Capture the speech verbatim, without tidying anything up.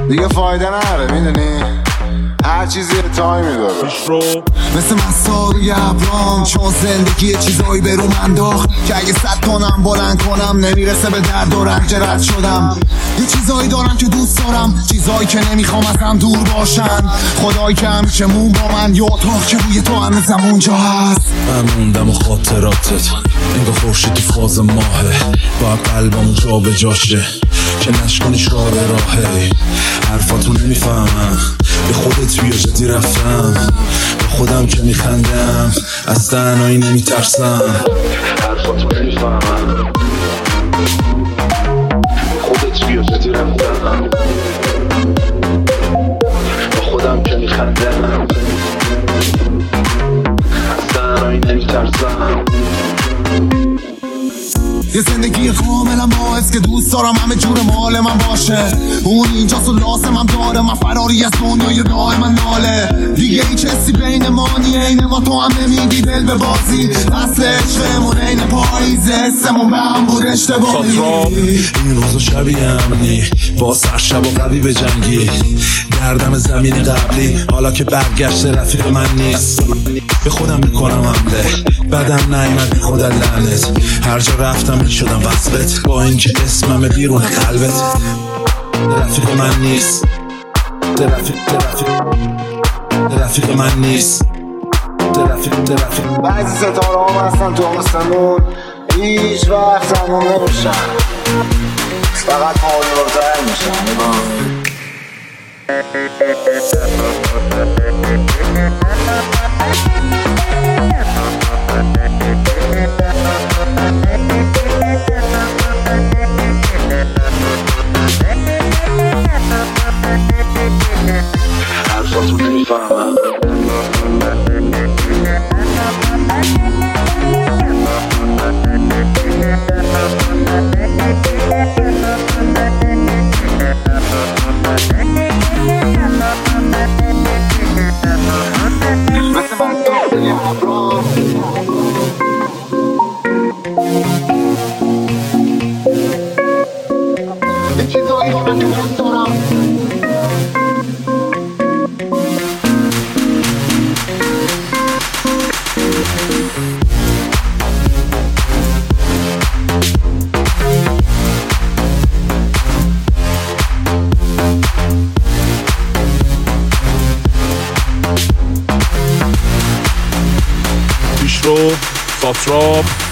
دیگه فایده نداره میدونی، هر چیزی یه تایمی داره. مثل من ساروی ابرام، چون زندگی چیزایی به رو من داخت که اگه صد کنم بلند کنم نمیرسه به درد و رنج. رد شدم یه چیزایی دارم که دوست دارم، چیزایی که نمیخوام ازم دور باشن. خدایی که همیشه مون با من، یه اتاق که بوی تو هنوزم اونجا هست. من موندم و خاطراتت انگاه خورشید تو فاز ماهه، باید قلبمون جا به جاشه که نشکنیش راه به راهه. حرفاتو نمیفهمم، به خودت بیا جدی رفتم، به خودم که میخندم، از تنهایی نمیترسم. حرفاتو نمیفهمم، به خودت بیا جدی رفتم، به خودم که میخندم، از تنهایی نمیترسم. یه زندگی کاملا باعث که دوست دارم همه جور مال من باشه. اون اینجاست و لازم هم داره، من فراری از دنیای دائما ناله. دیگه هیچ حسی بین ما نیه، اینه ما تو هم نمیدی دل به بازی. فصل عشقمون این پاییزه، حسمون به هم بود اشتباهی. این روزا شبیه امنی با سر شب و قوی به جنگی، گردم زمین قبلی حالا که برگشت رفیق من نیست. به خودم میکنم حمله، بدم نیمد بی خودت لعنت. هر جا رفتم میشدم وصلت، با اینکه اسمم بیرون قلبت. رفیق من نیست، رفیق رفیق رفیق من نیست، رفیق رفیق. بعضی ستاره هم هستن تو آسمون هیچ وقت تموم نمیشن، فقط پایدارتر میشن. حرفاتو نمیفهمم، پیشرو، ساتراپ